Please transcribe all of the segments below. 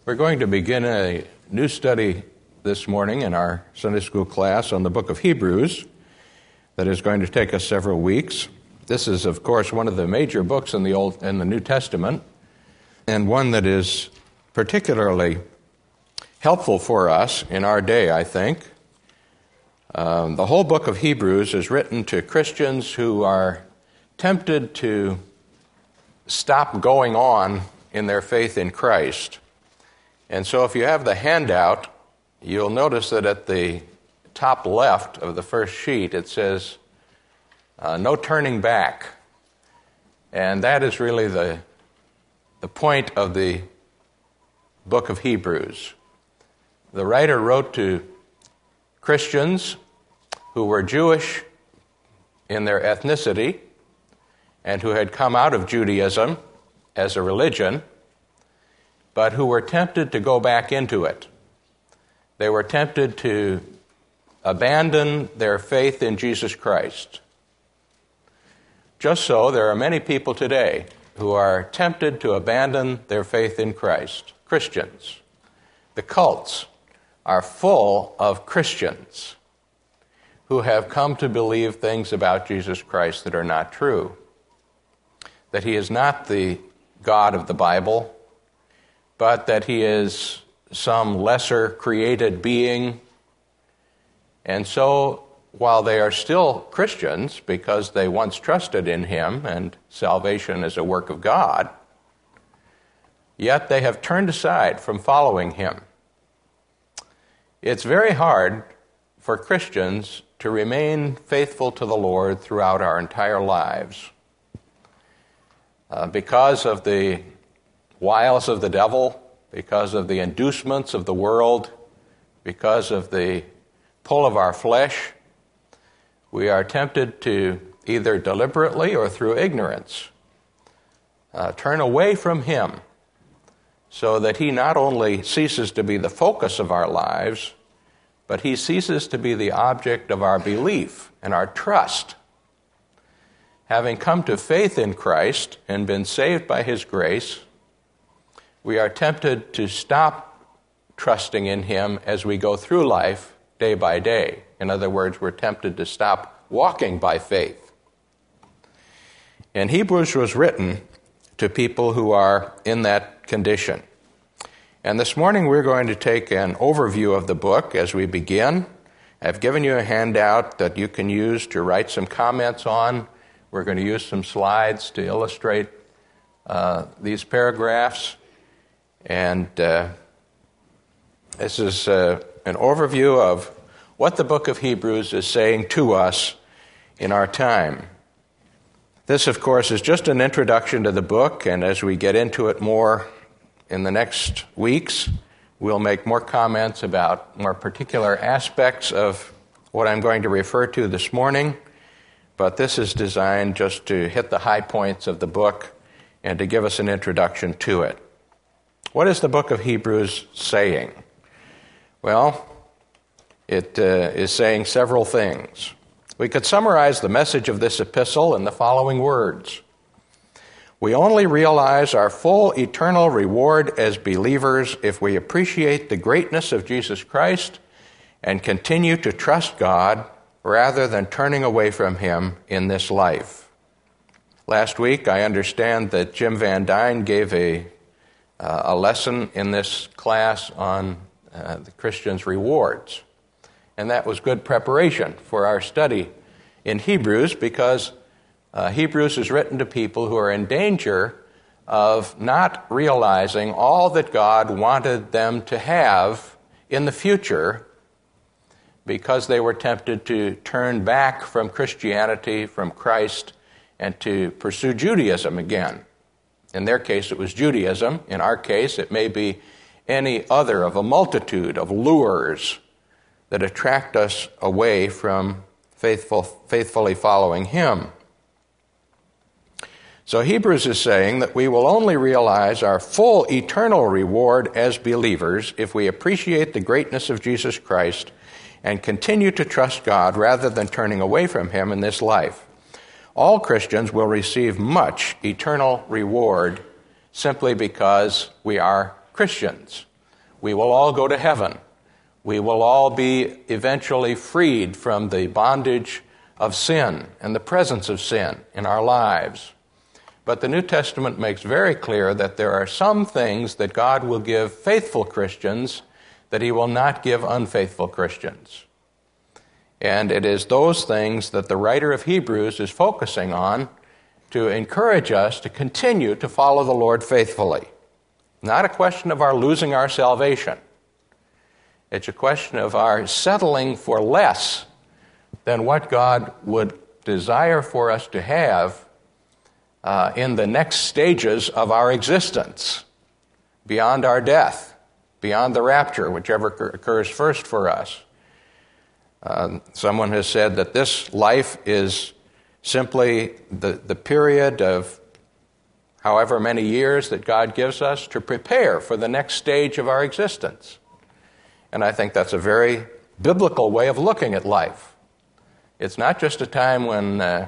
We're going to begin a new study this morning in our Sunday school class on the book of Hebrews that is going to take us several weeks. This is, of course, one of the major books in the New Testament, and one that is particularly helpful for us in our day, I think. The whole book of Hebrews is written to Christians who are tempted to stop going on in their faith in Christ. And so if you have the handout, you'll notice that at the top left of the first sheet it says, no turning back. And that is really the point of the book of Hebrews. The writer wrote to Christians who were Jewish in their ethnicity and who had come out of Judaism as a religion, but who were tempted to go back into it. They were tempted to abandon their faith in Jesus Christ. Just so, there are many people today who are tempted to abandon their faith in Christ. Christians. The cults are full of Christians who have come to believe things about Jesus Christ that are not true. That he is not the God of the Bible, but that he is some lesser created being. And so, while they are still Christians because they once trusted in him and salvation is a work of God, yet they have turned aside from following him. It's very hard for Christians to remain faithful to the Lord throughout our entire lives. Because of the wiles of the devil, because of the inducements of the world, because of the pull of our flesh, we are tempted to either deliberately or through ignorance turn away from him so that he not only ceases to be the focus of our lives, but he ceases to be the object of our belief and our trust. Having come to faith in Christ and been saved by his grace, we are tempted to stop trusting in him as we go through life day by day. In other words, we're tempted to stop walking by faith. And Hebrews was written to people who are in that condition. And this morning we're going to take an overview of the book as we begin. I've given you a handout that you can use to write some comments on. We're going to use some slides to illustrate these paragraphs. And this is an overview of what the book of Hebrews is saying to us in our time. This, of course, is just an introduction to the book, and as we get into it more in the next weeks, we'll make more comments about more particular aspects of what I'm going to refer to this morning. But this is designed just to hit the high points of the book and to give us an introduction to it. What is the book of Hebrews saying? Well, it is saying several things. We could summarize the message of this epistle in the following words. We only realize our full eternal reward as believers if we appreciate the greatness of Jesus Christ and continue to trust God rather than turning away from him in this life. Last week, I understand that Jim Van Dyne gave a lesson in this class on the Christian's rewards. And that was good preparation for our study in Hebrews, because Hebrews is written to people who are in danger of not realizing all that God wanted them to have in the future because they were tempted to turn back from Christianity, from Christ, and to pursue Judaism again. In their case, it was Judaism. In our case, it may be any other of a multitude of lures that attract us away from faithfully following him. So Hebrews is saying that we will only realize our full eternal reward as believers if we appreciate the greatness of Jesus Christ and continue to trust God rather than turning away from him in this life. All Christians will receive much eternal reward simply because we are Christians. We will all go to heaven. We will all be eventually freed from the bondage of sin and the presence of sin in our lives. But the New Testament makes very clear that there are some things that God will give faithful Christians that he will not give unfaithful Christians. And it is those things that the writer of Hebrews is focusing on to encourage us to continue to follow the Lord faithfully. Not a question of our losing our salvation. It's a question of our settling for less than what God would desire for us to have in the next stages of our existence, beyond our death, beyond the rapture, whichever occurs first for us. Someone has said that this life is simply the period of however many years that God gives us to prepare for the next stage of our existence. And I think that's a very biblical way of looking at life. It's not just a time when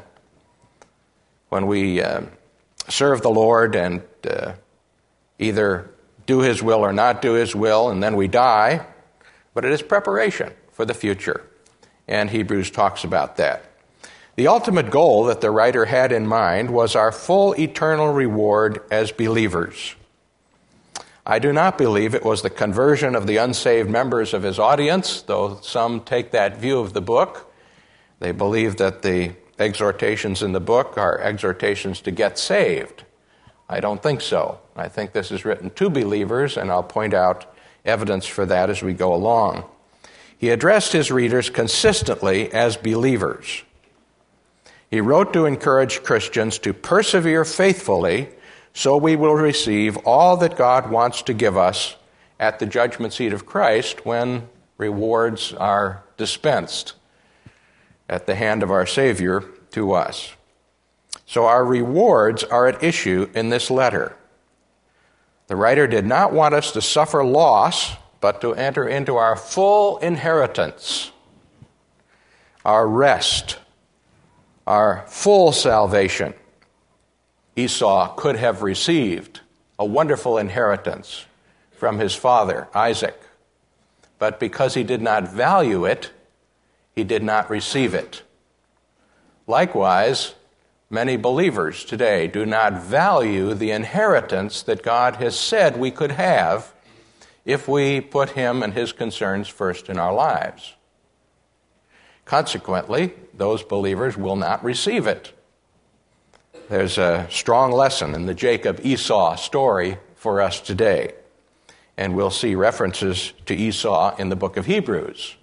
we serve the Lord and either do his will or not do his will, and then we die, but it is preparation for the future. And Hebrews talks about that. The ultimate goal that the writer had in mind was our full eternal reward as believers. I do not believe it was the conversion of the unsaved members of his audience, though some take that view of the book. They believe that the exhortations in the book are exhortations to get saved. I don't think so. I think this is written to believers, and I'll point out evidence for that as we go along. He addressed his readers consistently as believers. He wrote to encourage Christians to persevere faithfully so we will receive all that God wants to give us at the judgment seat of Christ when rewards are dispensed at the hand of our Savior to us. So our rewards are at issue in this letter. The writer did not want us to suffer loss, but to enter into our full inheritance, our rest, our full salvation. Esau could have received a wonderful inheritance from his father, Isaac, but because he did not value it, he did not receive it. Likewise, many believers today do not value the inheritance that God has said we could have if we put him and his concerns first in our lives. Consequently, those believers will not receive it. There's a strong lesson in the Jacob-Esau story for us today, and we'll see references to Esau in the book of Hebrews.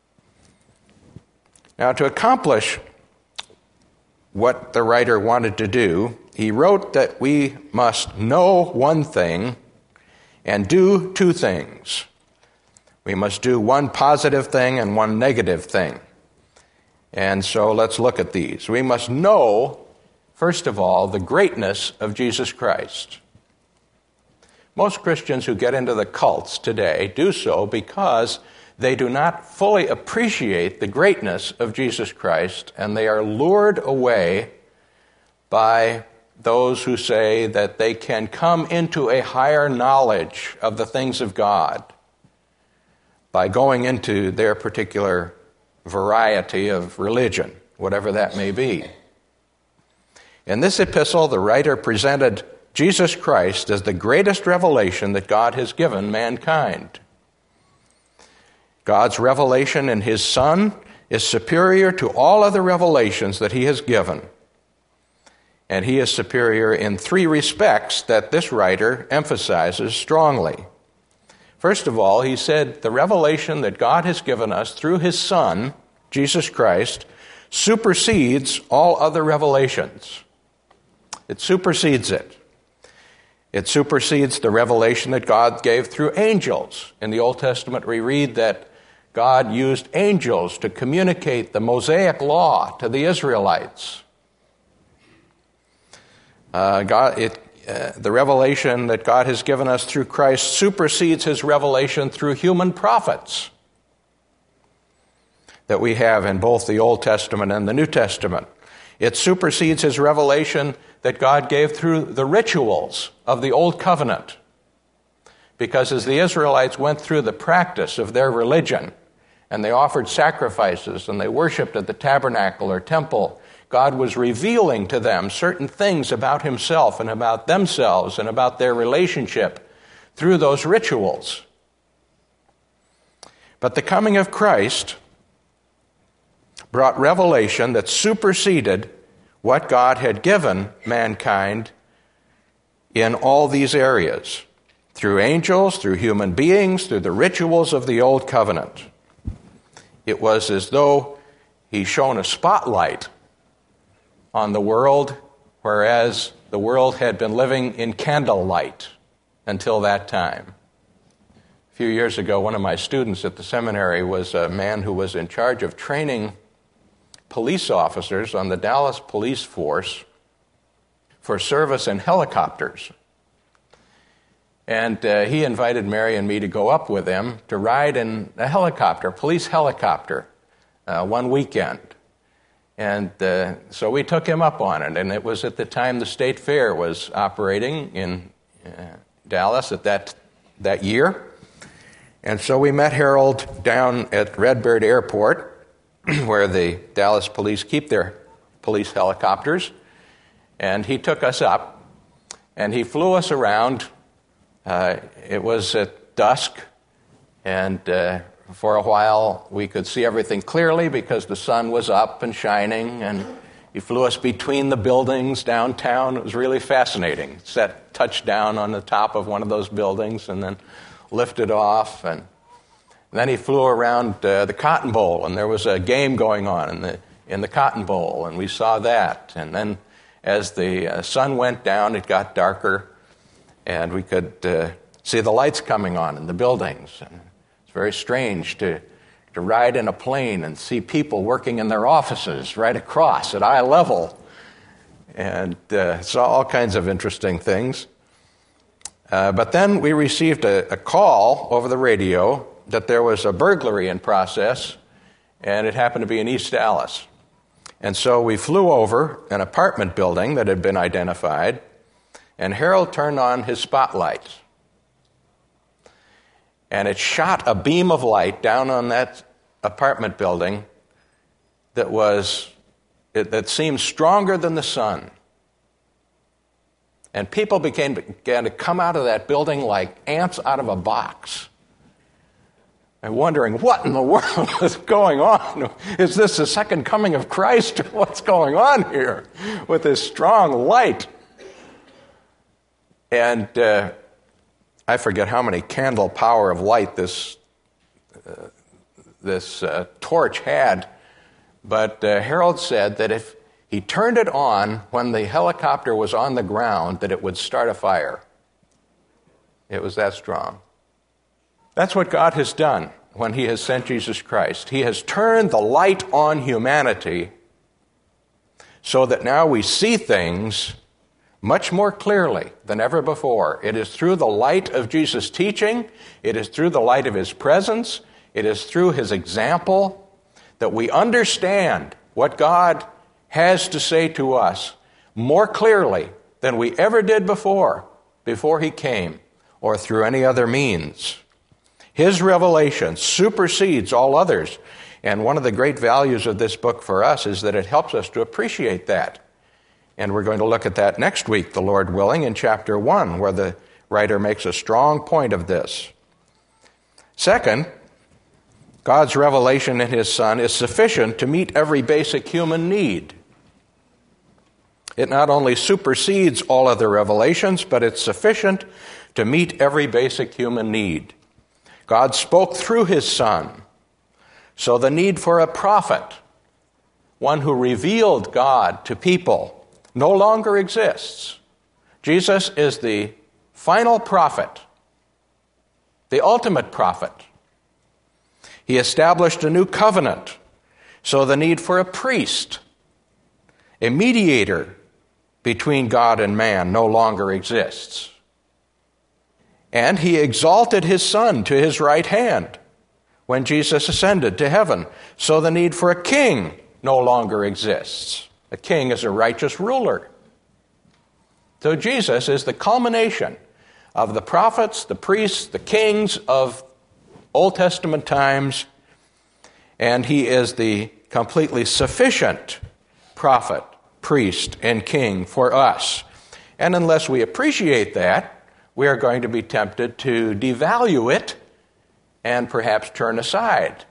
Now, to accomplish what the writer wanted to do, he wrote that we must know one thing and do two things. We must do one positive thing and one negative thing. And so let's look at these. We must know, first of all, the greatness of Jesus Christ. Most Christians who get into the cults today do so because they do not fully appreciate the greatness of Jesus Christ, and they are lured away by those who say that they can come into a higher knowledge of the things of God by going into their particular variety of religion, whatever that may be. In this epistle, the writer presented Jesus Christ as the greatest revelation that God has given mankind. God's revelation in his Son is superior to all other revelations that he has given. And he is superior in three respects that this writer emphasizes strongly. First of all, he said the revelation that God has given us through his Son, Jesus Christ, supersedes all other revelations. It supersedes it. It supersedes the revelation that God gave through angels. In the Old Testament, we read that God used angels to communicate the Mosaic law to the Israelites. The revelation that God has given us through Christ supersedes his revelation through human prophets that we have in both the Old Testament and the New Testament. It supersedes his revelation that God gave through the rituals of the Old Covenant. Because as the Israelites went through the practice of their religion, and they offered sacrifices, and they worshiped at the tabernacle or temple, God was revealing to them certain things about himself and about themselves and about their relationship through those rituals. But the coming of Christ brought revelation that superseded what God had given mankind in all these areas, through angels, through human beings, through the rituals of the Old Covenant. It was as though he shone a spotlight on the world, whereas the world had been living in candlelight until that time. A few years ago, one of my students at the seminary was a man who was in charge of training police officers on the Dallas police force for service in helicopters. And he invited Mary and me to go up with him to ride in a helicopter, police helicopter, one weekend. And so we took him up on it, and it was at the time the State Fair was operating in Dallas at that year. And so we met Harold down at Redbird Airport, where the Dallas police keep their police helicopters, and he took us up, and he flew us around. It was at dusk, and for a while we could see everything clearly because the sun was up and shining, and he flew us between the buildings downtown. It was really fascinating. Touched down on the top of one of those buildings and then lifted off, and then he flew around the Cotton Bowl, and there was a game going on in the Cotton Bowl, and we saw that. And then as the sun went down, it got darker, and we could see the lights coming on in the buildings. And it's very strange to ride in a plane and see people working in their offices right across at eye level, and saw all kinds of interesting things. But then we received a call over the radio that there was a burglary in process, and it happened to be in East Dallas. And so we flew over an apartment building that had been identified, and Harold turned on his spotlights. And it shot a beam of light down on that apartment building that seemed stronger than the sun. And people began to come out of that building like ants out of a box. And wondering, what in the world is going on? Is this the second coming of Christ? What's going on here with this strong light? And I forget how many candle power of light this torch had, but Harold said that if he turned it on when the helicopter was on the ground, that it would start a fire. It was that strong. That's what God has done when he has sent Jesus Christ. He has turned the light on humanity so that now we see things much more clearly than ever before. It is through the light of Jesus' teaching, it is through the light of his presence, it is through his example that we understand what God has to say to us more clearly than we ever did before he came, or through any other means. His revelation supersedes all others, and one of the great values of this book for us is that it helps us to appreciate that. And we're going to look at that next week, the Lord willing, in chapter 1, where the writer makes a strong point of this. Second, God's revelation in his Son is sufficient to meet every basic human need. It not only supersedes all other revelations, but it's sufficient to meet every basic human need. God spoke through his Son, so the need for a prophet, one who revealed God to people, no longer exists. Jesus is the final prophet, the ultimate prophet. He established a new covenant, so the need for a priest, a mediator between God and man, no longer exists. And he exalted his Son to his right hand when Jesus ascended to heaven, so the need for a king no longer exists. A king is a righteous ruler. So Jesus is the culmination of the prophets, the priests, the kings of Old Testament times, and he is the completely sufficient prophet, priest, and king for us. And unless we appreciate that, we are going to be tempted to devalue it and perhaps turn aside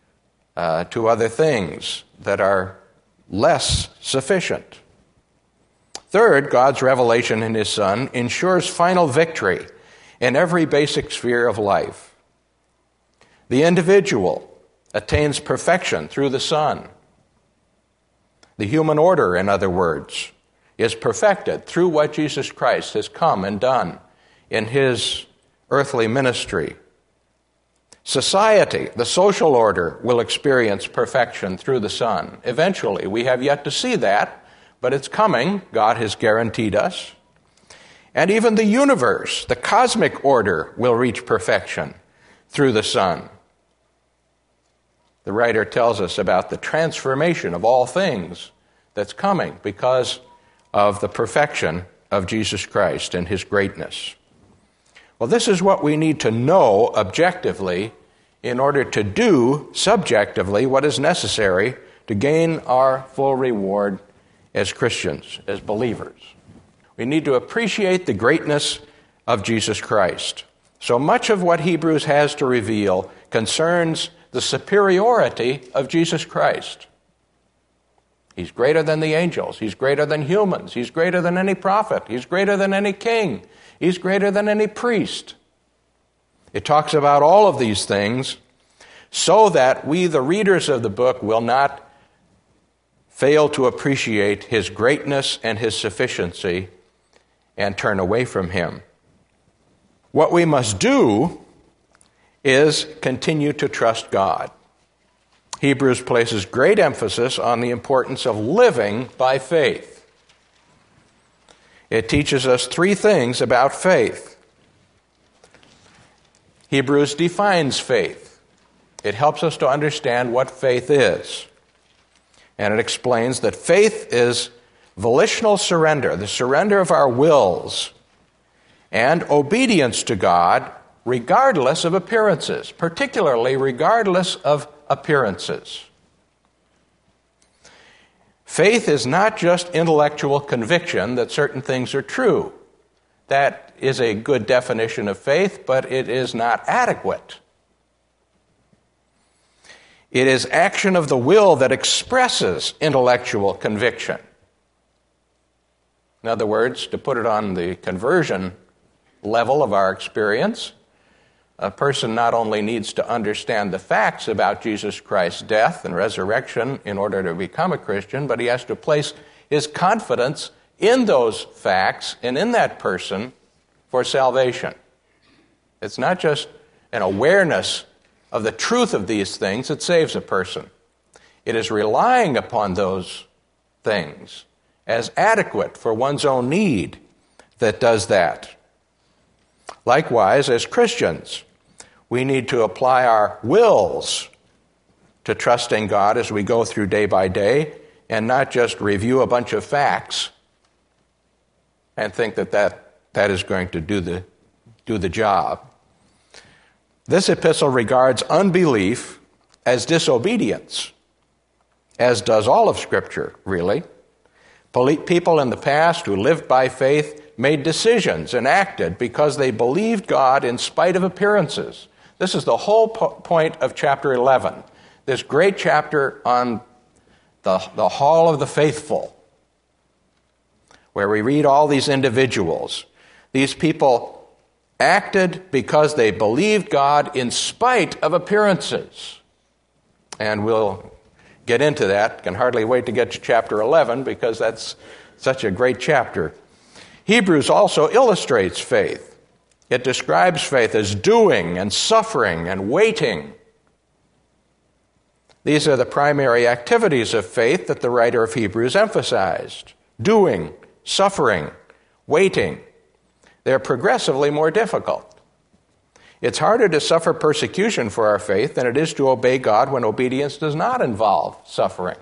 to other things that are less sufficient. Third, God's revelation in his Son ensures final victory in every basic sphere of life. The individual attains perfection through the Son. The human order, in other words, is perfected through what Jesus Christ has come and done in his earthly ministry. Society, the social order, will experience perfection through the Son. Eventually, we have yet to see that, but it's coming. God has guaranteed us. And even the universe, the cosmic order, will reach perfection through the Son. The writer tells us about the transformation of all things that's coming because of the perfection of Jesus Christ and his greatness. Well, this is what we need to know objectively in order to do subjectively what is necessary to gain our full reward as Christians, as believers. We need to appreciate the greatness of Jesus Christ. So much of what Hebrews has to reveal concerns the superiority of Jesus Christ. He's greater than the angels. He's greater than humans. He's greater than any prophet. He's greater than any king. He's greater than any priest. It talks about all of these things so that we, the readers of the book, will not fail to appreciate his greatness and his sufficiency and turn away from him. What we must do is continue to trust God. Hebrews places great emphasis on the importance of living by faith. It teaches us three things about faith. Hebrews defines faith. It helps us to understand what faith is. And it explains that faith is volitional surrender, the surrender of our wills, and obedience to God regardless of appearances, particularly regardless of appearances. Faith is not just intellectual conviction that certain things are true. That is a good definition of faith, but it is not adequate. It is action of the will that expresses intellectual conviction. In other words, to put it on the conversion level of our experience, a person not only needs to understand the facts about Jesus Christ's death and resurrection in order to become a Christian, but he has to place his confidence in those facts and in that person for salvation. It's not just an awareness of the truth of these things that saves a person. It is relying upon those things as adequate for one's own need that does that. Likewise, as Christians, we need to apply our wills to trusting God as we go through day by day and not just review a bunch of facts and think that is going to do the job. This epistle regards unbelief as disobedience, as does all of Scripture, really. People in the past who lived by faith made decisions and acted because they believed God in spite of appearances. This is the whole point of chapter 11, this great chapter on the Hall of the Faithful, where we read all these individuals. These people acted because they believed God in spite of appearances. And we'll get into that. Can hardly wait to get to chapter 11 because that's such a great chapter. Hebrews also illustrates faith. It describes faith as doing and suffering and waiting. These are the primary activities of faith that the writer of Hebrews emphasized. Doing, suffering, waiting. They're progressively more difficult. It's harder to suffer persecution for our faith than it is to obey God when obedience does not involve suffering.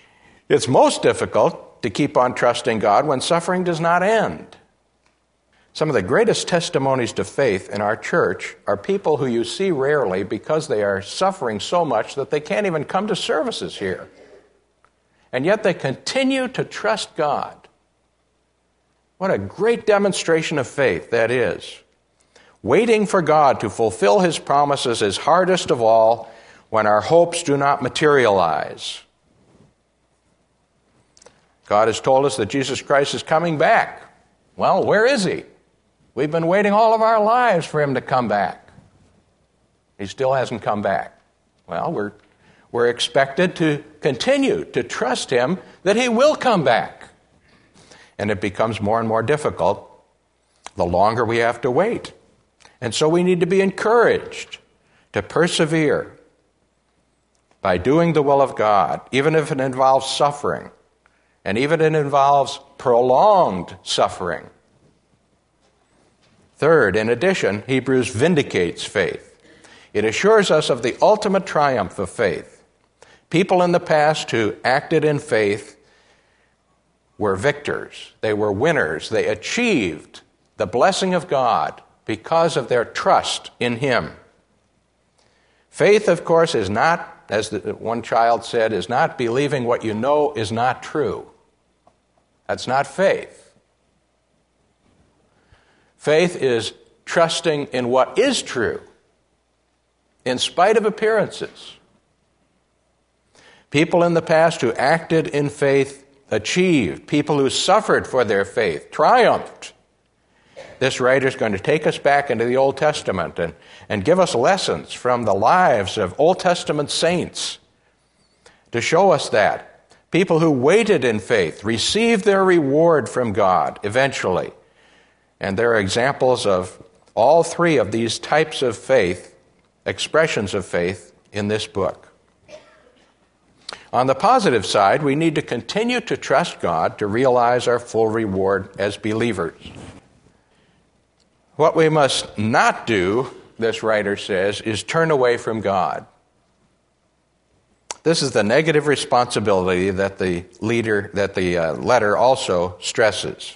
It's most difficult to keep on trusting God when suffering does not end. Some of the greatest testimonies to faith in our church are people who you see rarely because they are suffering so much that they can't even come to services here. And yet they continue to trust God. What a great demonstration of faith that is. Waiting for God to fulfill His promises is hardest of all when our hopes do not materialize. God has told us that Jesus Christ is coming back. Well, where is He? We've been waiting all of our lives for Him to come back. He still hasn't come back. Well, we're expected to continue to trust Him that He will come back. And it becomes more and more difficult the longer we have to wait. And so we need to be encouraged to persevere by doing the will of God, even if it involves suffering, and even if it involves prolonged suffering. Third, in addition, Hebrews vindicates faith. It assures us of the ultimate triumph of faith. People in the past who acted in faith were victors. They were winners. They achieved the blessing of God because of their trust in Him. Faith, of course, is not, as one child said, is not believing what you know is not true. That's not faith. Faith is trusting in what is true, in spite of appearances. People in the past who acted in faith achieved. People who suffered for their faith triumphed. This writer is going to take us back into the Old Testament and give us lessons from the lives of Old Testament saints to show us that people who waited in faith received their reward from God eventually. And there are examples of all three of these types of faith, expressions of faith, in this book. On the positive side, we need to continue to trust God to realize our full reward as believers. What we must not do, this writer says, is turn away from God. This is the negative responsibility that the letter also stresses.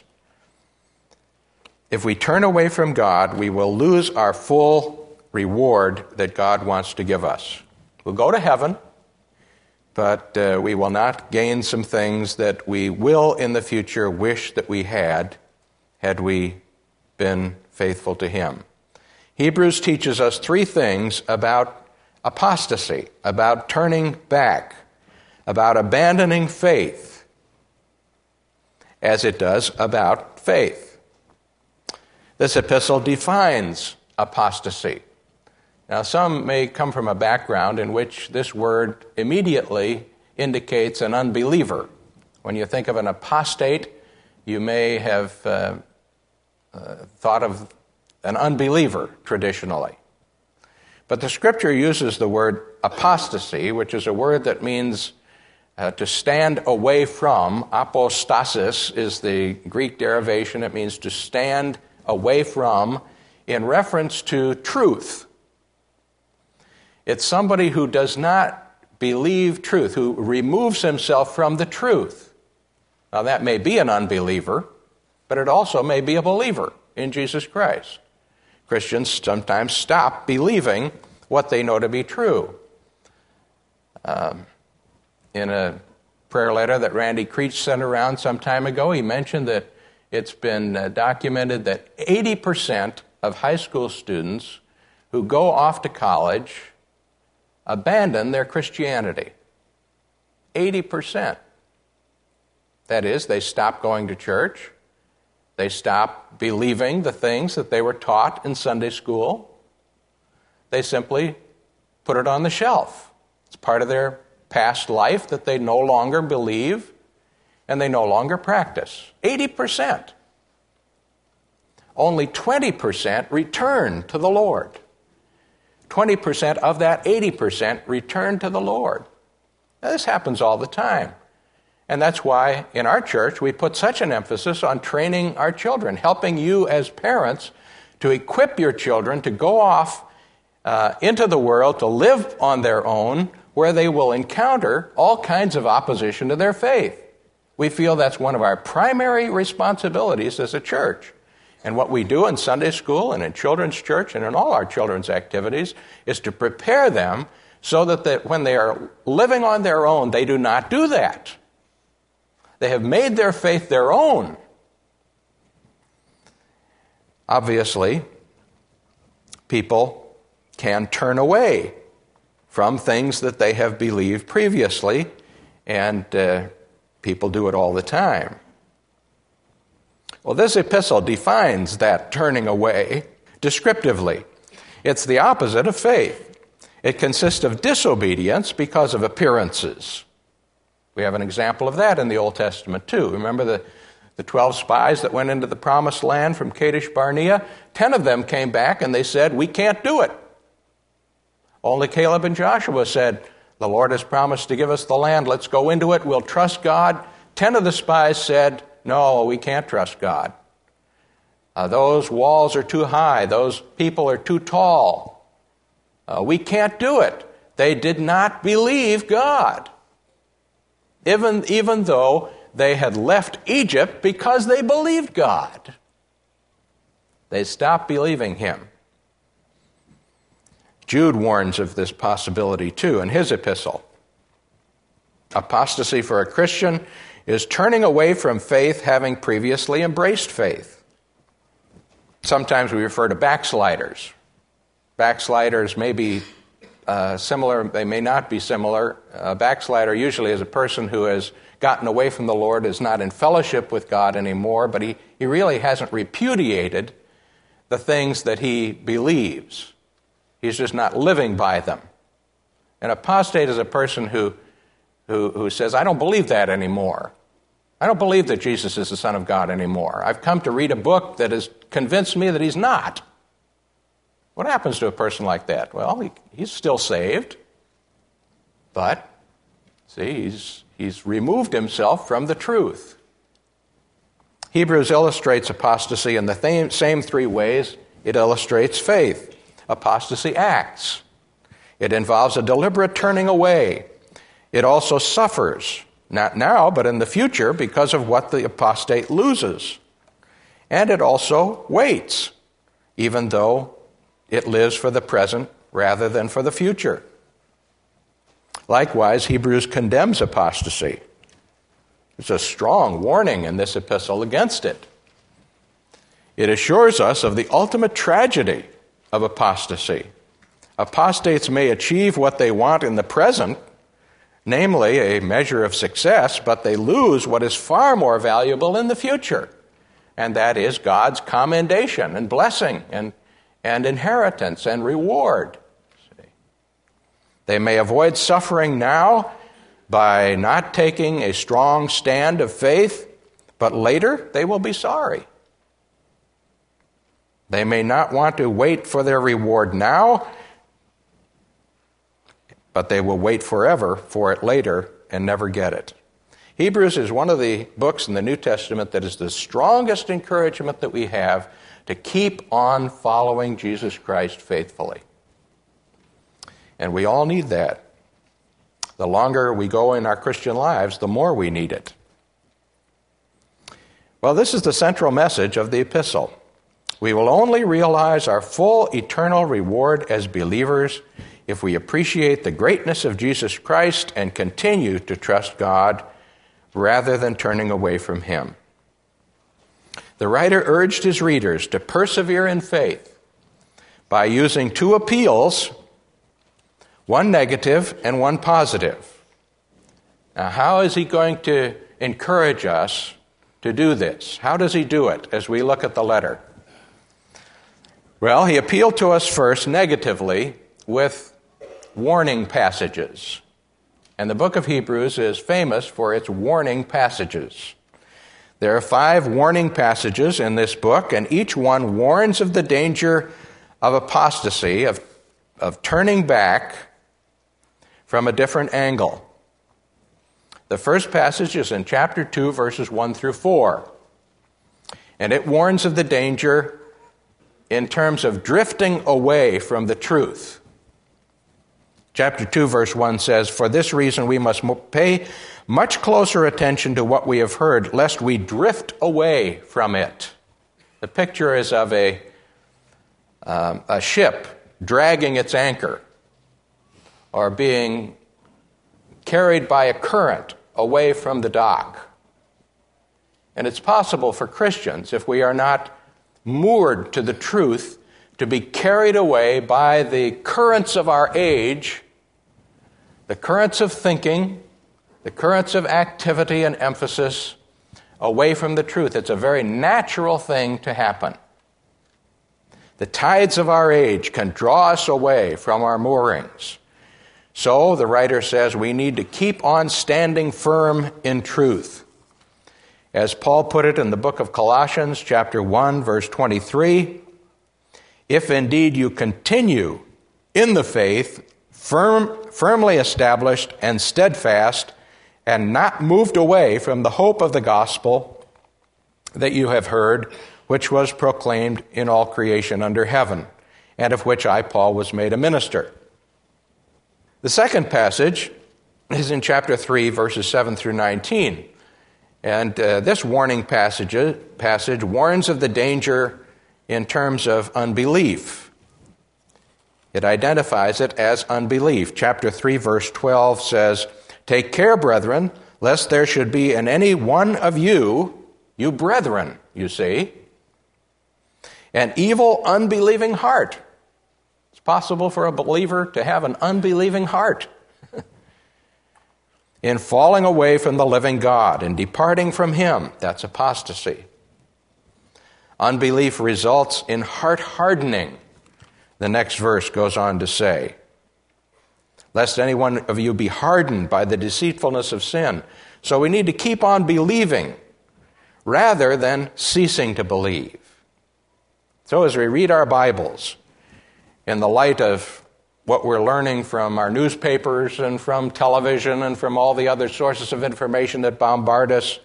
If we turn away from God, we will lose our full reward that God wants to give us. We'll go to heaven, but we will not gain some things that we will in the future wish that we had we been faithful to Him. Hebrews teaches us three things about apostasy, about turning back, about abandoning faith, as it does about faith. This epistle defines apostasy. Now, some may come from a background in which this word immediately indicates an unbeliever. When you think of an apostate, you may have thought of an unbeliever traditionally. But the Scripture uses the word apostasy, which is a word that means to stand away from. Apostasis is the Greek derivation. It means to stand away from, in reference to truth. It's somebody who does not believe truth, who removes himself from the truth. Now, that may be an unbeliever, but it also may be a believer in Jesus Christ. Christians sometimes stop believing what they know to be true. In a prayer letter that Randy Creech sent around some time ago, he mentioned that it's been documented that 80% of high school students who go off to college abandon their Christianity. 80%. That is, they stop going to church. They stop believing the things that they were taught in Sunday school. They simply put it on the shelf. It's part of their past life that they no longer believe and they no longer practice. 80%. Only 20% return to the Lord. 20% of that 80% return to the Lord. Now, this happens all the time. And that's why in our church we put such an emphasis on training our children, helping you as parents to equip your children to go off into the world to live on their own, where they will encounter all kinds of opposition to their faith. We feel that's one of our primary responsibilities as a church. And what we do in Sunday school and in children's church and in all our children's activities is to prepare them so that when they are living on their own, they do not do that. They have made their faith their own. Obviously, people can turn away from things that they have believed previously, and people do it all the time. Well, this epistle defines that turning away descriptively. It's the opposite of faith. It consists of disobedience because of appearances. We have an example of that in the Old Testament too. Remember the 12 spies that went into the promised land from Kadesh Barnea? 10 of them came back and they said, "We can't do it." Only Caleb and Joshua said, "The Lord has promised to give us the land. Let's go into it. We'll trust God." 10 of the spies said, "No, we can't trust God. Those walls are too high. Those people are too tall. We can't do it." They did not believe God, even though they had left Egypt because they believed God. They stopped believing him. Jude warns of this possibility too in his epistle. Apostasy for a Christian is turning away from faith having previously embraced faith. Sometimes we refer to backsliders. Backsliders may be similar, they may not be similar. A backslider usually is a person who has gotten away from the Lord, is not in fellowship with God anymore, but he really hasn't repudiated the things that he believes. He's just not living by them. An apostate is a person who says, "I don't believe that anymore. I don't believe that Jesus is the Son of God anymore. I've come to read a book that has convinced me that he's not." What happens to a person like that? Well, he's still saved, but, see, he's removed himself from the truth. Hebrews illustrates apostasy in the same three ways it illustrates faith. Apostasy acts. It involves a deliberate turning away. It also suffers, not now, but in the future, because of what the apostate loses. And it also waits, even though it lives for the present rather than for the future. Likewise, Hebrews condemns apostasy. There's a strong warning in this epistle against it. It assures us of the ultimate tragedy of apostasy. Apostates may achieve what they want in the present, namely a measure of success, but they lose what is far more valuable in the future, and that is God's commendation and blessing and inheritance and reward. They may avoid suffering now by not taking a strong stand of faith, but later they will be sorry. They may not want to wait for their reward now, but they will wait forever for it later and never get it. Hebrews is one of the books in the New Testament that is the strongest encouragement that we have to keep on following Jesus Christ faithfully. And we all need that. The longer we go in our Christian lives, the more we need it. Well, this is the central message of the epistle. We will only realize our full eternal reward as believers if we appreciate the greatness of Jesus Christ and continue to trust God rather than turning away from him. The writer urged his readers to persevere in faith by using two appeals, one negative and one positive. Now, how is he going to encourage us to do this? How does he do it as we look at the letter? Well, he appealed to us first negatively with warning passages. And the book of Hebrews is famous for its warning passages. There are 5 warning passages in this book, and each one warns of the danger of apostasy, of turning back from a different angle. The first passage is in chapter 2, verses 1 through 4. And it warns of the danger in terms of drifting away from the truth. Chapter 2, verse 1 says, "For this reason we must pay much closer attention to what we have heard, lest we drift away from it." The picture is of a ship dragging its anchor or being carried by a current away from the dock. And it's possible for Christians, if we are not moored to the truth, to be carried away by the currents of our age, the currents of thinking, the currents of activity and emphasis, away from the truth. It's a very natural thing to happen. The tides of our age can draw us away from our moorings. So, the writer says, we need to keep on standing firm in truth. As Paul put it in the book of Colossians, chapter 1, verse 23, if indeed you continue in the faith, firmly established and steadfast, and not moved away from the hope of the gospel that you have heard, which was proclaimed in all creation under heaven, and of which I, Paul, was made a minister. The second passage is in chapter 3, verses 7 through 19. And this warning passage warns of the danger in terms of unbelief. It identifies it as unbelief. Chapter 3, verse 12 says, take care, brethren, lest there should be in any one of you brethren, you see, an evil, unbelieving heart. It's possible for a believer to have an unbelieving heart. In falling away from the living God and departing from Him, that's apostasy. Unbelief results in heart hardening. The next verse goes on to say, lest any one of you be hardened by the deceitfulness of sin. So we need to keep on believing rather than ceasing to believe. So as we read our Bibles, in the light of what we're learning from our newspapers and from television and from all the other sources of information that bombard us,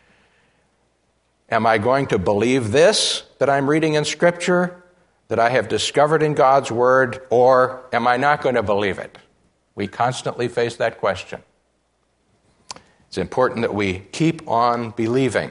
am I going to believe this that I'm reading in Scripture, that I have discovered in God's Word, or am I not going to believe it? We constantly face that question. It's important that we keep on believing,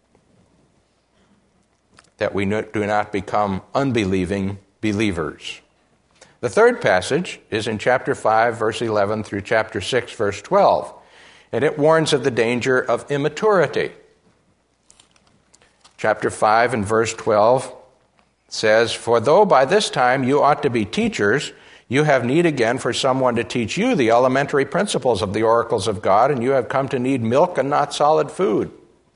that we do not become unbelieving believers. The third passage is in chapter 5, verse 11 through chapter 6, verse 12, and it warns of the danger of immaturity. Chapter 5 and verse 12 says, for though by this time you ought to be teachers, you have need again for someone to teach you the elementary principles of the oracles of God, and you have come to need milk and not solid food.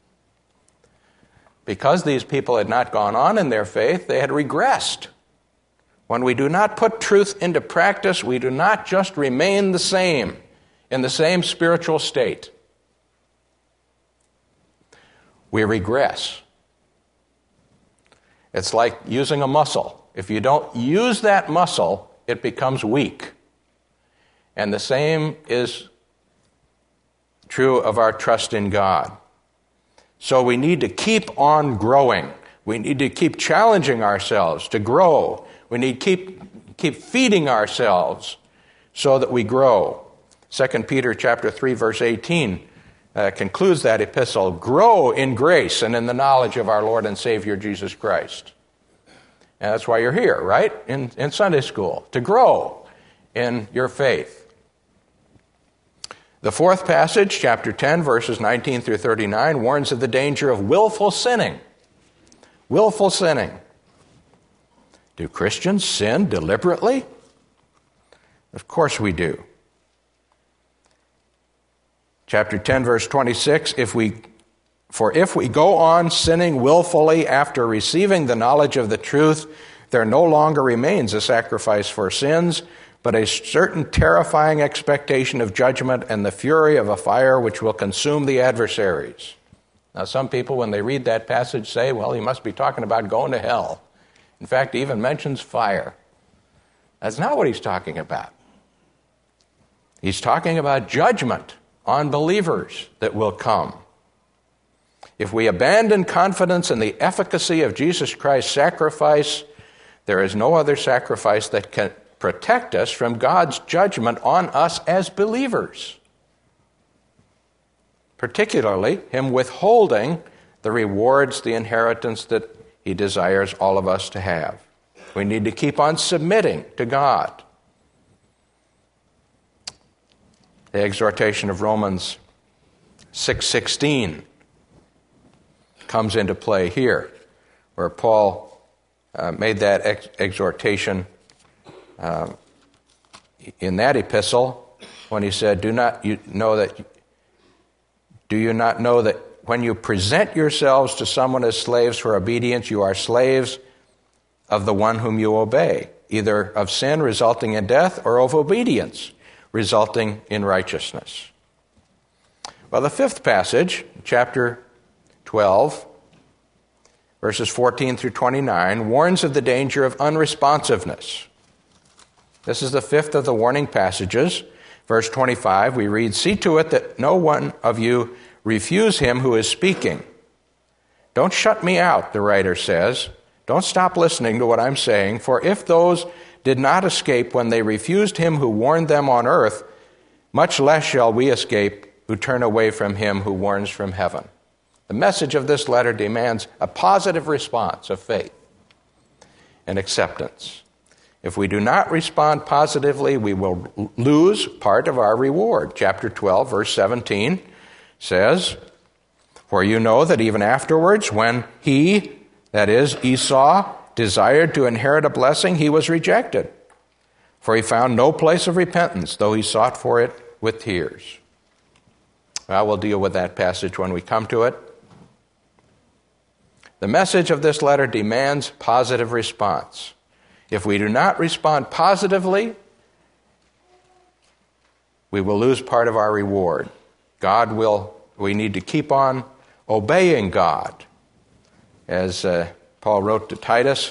Because these people had not gone on in their faith, they had regressed. When we do not put truth into practice, we do not just remain the same, in the same spiritual state. We regress. It's like using a muscle. If you don't use that muscle, it becomes weak. And the same is true of our trust in God. So we need to keep on growing. We need to keep challenging ourselves to grow. We need to keep feeding ourselves so that we grow. 2 Peter chapter 3, verse 18 concludes that epistle, grow in grace and in the knowledge of our Lord and Savior Jesus Christ. And that's why you're here, right? In Sunday school, to grow in your faith. The fourth passage, chapter 10, verses 19 through 39, warns of the danger of willful sinning. Willful sinning. Do Christians sin deliberately? Of course we do. Chapter 10, verse 26, if we go on sinning willfully after receiving the knowledge of the truth, there no longer remains a sacrifice for sins, but a certain terrifying expectation of judgment and the fury of a fire which will consume the adversaries. Now, some people, when they read that passage, say, well, he must be talking about going to hell. In fact, he even mentions fire. That's not what he's talking about. He's talking about judgment on believers that will come. If we abandon confidence in the efficacy of Jesus Christ's sacrifice, there is no other sacrifice that can protect us from God's judgment on us as believers. Particularly, Him withholding the rewards, the inheritance that he desires all of us to have. We need to keep on submitting to God. The exhortation of Romans 6:16 comes into play here, where Paul made that exhortation in that epistle when he said, Do you not know that when you present yourselves to someone as slaves for obedience, you are slaves of the one whom you obey, either of sin resulting in death or of obedience resulting in righteousness? Well, the fifth passage, chapter 12, verses 14 through 29, warns of the danger of unresponsiveness. This is the fifth of the warning passages. Verse 25, we read, See to it that no one of you refuse him who is speaking. Don't shut me out, the writer says. Don't stop listening to what I'm saying, for if those did not escape when they refused him who warned them on earth, much less shall we escape who turn away from him who warns from heaven. The message of this letter demands a positive response of faith and acceptance. If we do not respond positively, we will lose part of our reward. Chapter 12, verse 17 says, For you know that even afterwards, when he, that is, Esau, desired to inherit a blessing, he was rejected. For he found no place of repentance, though he sought for it with tears. Well, we'll deal with that passage when we come to it. The message of this letter demands positive response. If we do not respond positively, we will lose part of our reward. We need to keep on obeying God. As Paul wrote to Titus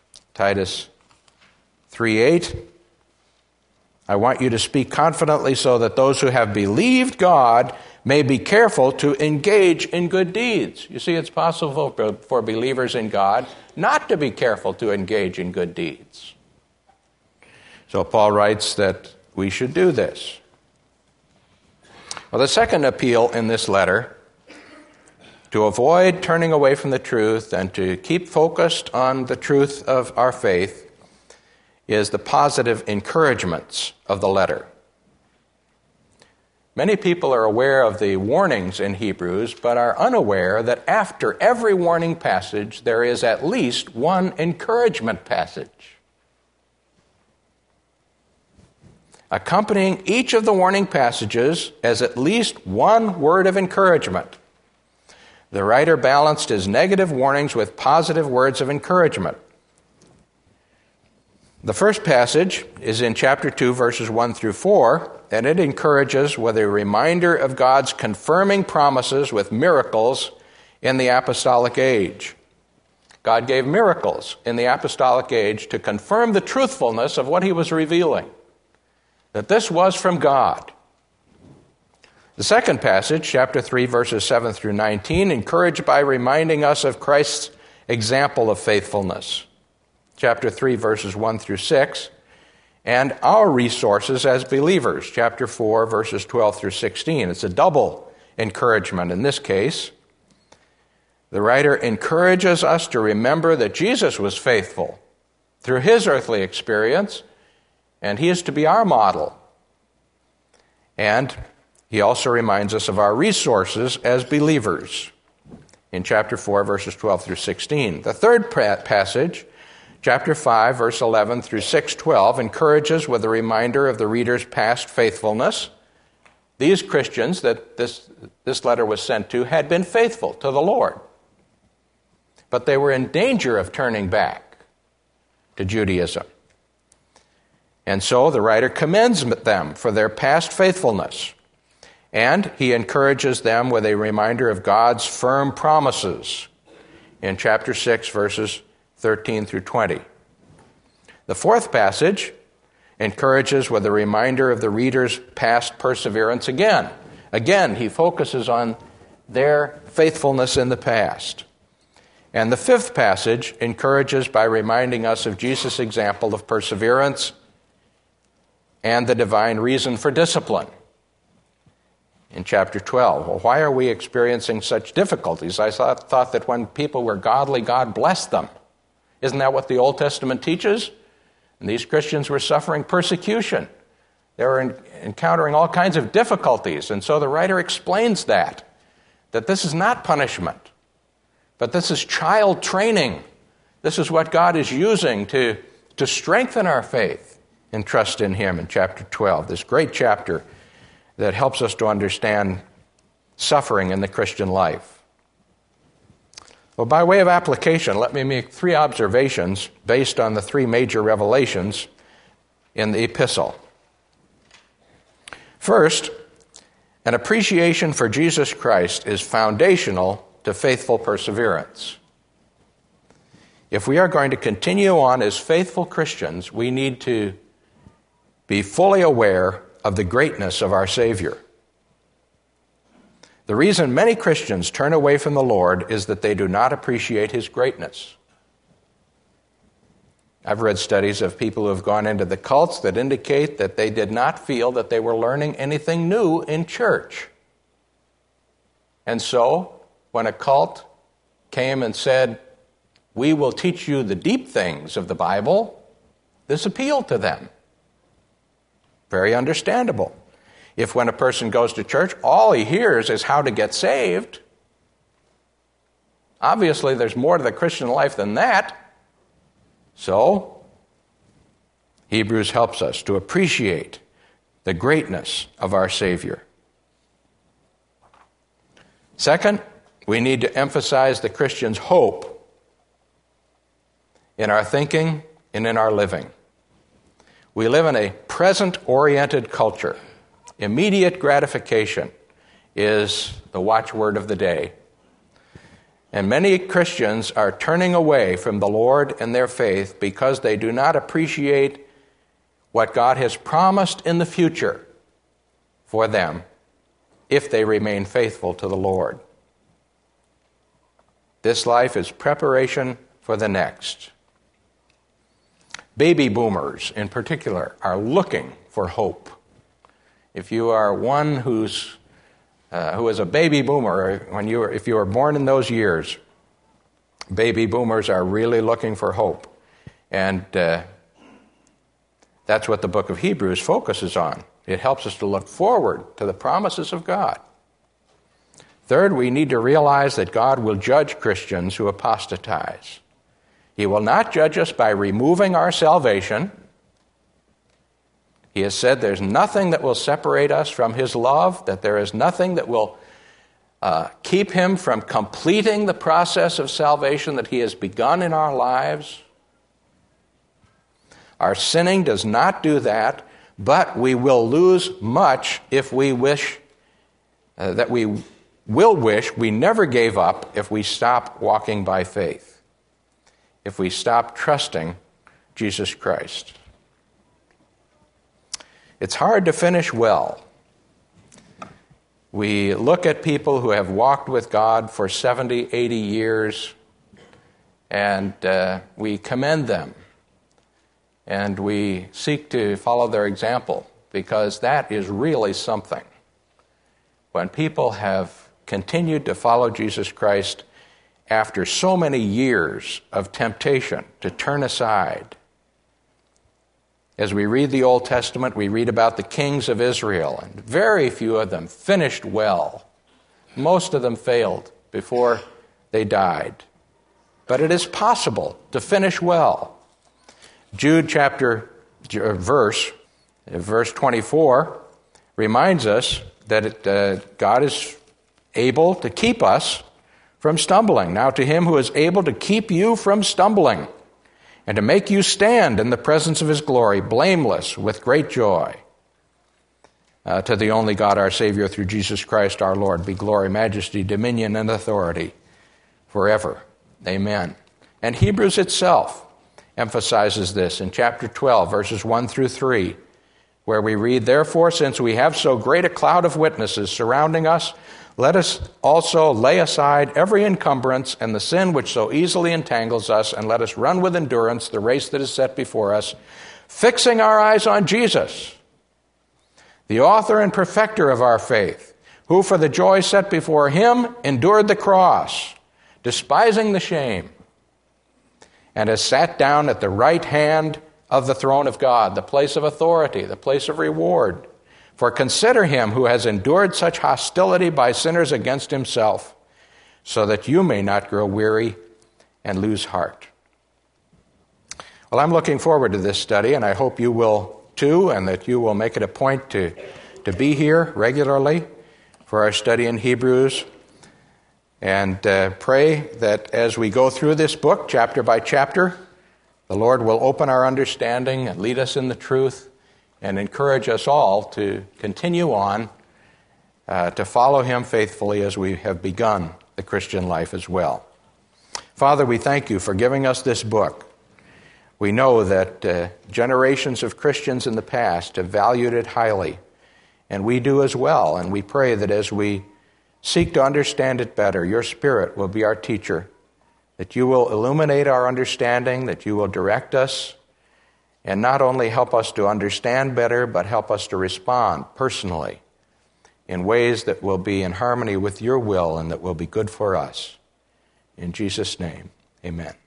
3:8, I want you to speak confidently so that those who have believed God may be careful to engage in good deeds. You see, it's possible for believers in God not to be careful to engage in good deeds. So Paul writes that we should do this. Well, the second appeal in this letter, to avoid turning away from the truth and to keep focused on the truth of our faith, is the positive encouragements of the letter. Many people are aware of the warnings in Hebrews, but are unaware that after every warning passage, there is at least one encouragement passage. Accompanying each of the warning passages is at least one word of encouragement. The writer balanced his negative warnings with positive words of encouragement. The first passage is in chapter 2, verses 1 through 4, and it encourages with a reminder of God's confirming promises with miracles in the apostolic age. God gave miracles in the apostolic age to confirm the truthfulness of what he was revealing, that this was from God. The second passage, chapter 3, verses 7 through 19, encouraged by reminding us of Christ's example of faithfulness. Chapter 3, verses 1 through 6, and our resources as believers, chapter 4, verses 12 through 16. It's a double encouragement in this case. The writer encourages us to remember that Jesus was faithful through his earthly experience, and he is to be our model. And he also reminds us of our resources as believers in chapter 4, verses 12 through 16. The third passage, chapter 5, verse 11 through 6:12, encourages with a reminder of the reader's past faithfulness. These Christians that this letter was sent to had been faithful to the Lord, but they were in danger of turning back to Judaism. And so the writer commends them for their past faithfulness, and he encourages them with a reminder of God's firm promises in chapter 6, verses 13 through 20. The fourth passage encourages with a reminder of the reader's past perseverance again. Again, he focuses on their faithfulness in the past. And the fifth passage encourages by reminding us of Jesus' example of perseverance and the divine reason for discipline in chapter 12. Well, why are we experiencing such difficulties? I thought that when people were godly, God blessed them. Isn't that what the Old Testament teaches? And these Christians were suffering persecution. They were encountering all kinds of difficulties. And so the writer explains that this is not punishment, but this is child training. This is what God is using to strengthen our faith and trust in Him in chapter 12, this great chapter that helps us to understand suffering in the Christian life. Well, by way of application, let me make 3 observations based on the 3 major revelations in the epistle. First, an appreciation for Jesus Christ is foundational to faithful perseverance. If we are going to continue on as faithful Christians, we need to be fully aware of the greatness of our Savior. The reason many Christians turn away from the Lord is that they do not appreciate His greatness. I've read studies of people who have gone into the cults that indicate that they did not feel that they were learning anything new in church. And so, when a cult came and said, "We will teach you the deep things of the Bible," this appealed to them. Very understandable. If when a person goes to church, all he hears is how to get saved, obviously there's more to the Christian life than that. So, Hebrews helps us to appreciate the greatness of our Savior. Second, we need to emphasize the Christian's hope in our thinking and in our living. We live in a present-oriented culture. Immediate gratification is the watchword of the day. And many Christians are turning away from the Lord and their faith because they do not appreciate what God has promised in the future for them if they remain faithful to the Lord. This life is preparation for the next. Baby boomers, in particular, are looking for hope. If you are one who is a baby boomer, if you were born in those years, baby boomers are really looking for hope. And that's what the book of Hebrews focuses on. It helps us to look forward to the promises of God. Third, we need to realize that God will judge Christians who apostatize. He will not judge us by removing our salvation. He has said there's nothing that will separate us from His love, that there is nothing that will keep Him from completing the process of salvation that He has begun in our lives. Our sinning does not do that, but we will lose much if we wish we never gave up if we stop walking by faith, if we stop trusting Jesus Christ. It's hard to finish well. We look at people who have walked with God for 70, 80 years, and we commend them. And we seek to follow their example, because that is really something. When people have continued to follow Jesus Christ after so many years of temptation to turn aside. As we read the Old Testament, we read about the kings of Israel, and very few of them finished well. Most of them failed before they died. But it is possible to finish well. Jude verse 24 reminds us that God is able to keep us from stumbling. Now to Him who is able to keep you from stumbling and to make you stand in the presence of His glory, blameless, with great joy. To the only God, our Savior, through Jesus Christ our Lord, be glory, majesty, dominion, and authority forever. Amen. And Hebrews itself emphasizes this in chapter 12, verses 1 through 3, where we read, "Therefore, since we have so great a cloud of witnesses surrounding us, let us also lay aside every encumbrance and the sin which so easily entangles us, and let us run with endurance the race that is set before us, fixing our eyes on Jesus, the author and perfecter of our faith, who for the joy set before him endured the cross, despising the shame, and has sat down at the right hand of the throne of God, the place of authority, the place of reward. For consider him who has endured such hostility by sinners against himself, so that you may not grow weary and lose heart. Well, I'm looking forward to this study, and I hope you will too, and that you will make it a point to be here regularly for our study in Hebrews, and pray that as we go through this book, chapter by chapter, the Lord will open our understanding and lead us in the truth and encourage us all to continue on to follow him faithfully as we have begun the Christian life as well. Father, we thank you for giving us this book. We know that generations of Christians in the past have valued it highly, and we do as well, and we pray that as we seek to understand it better, your Spirit will be our teacher, that you will illuminate our understanding, that you will direct us, and not only help us to understand better, but help us to respond personally in ways that will be in harmony with your will and that will be good for us. In Jesus' name, amen.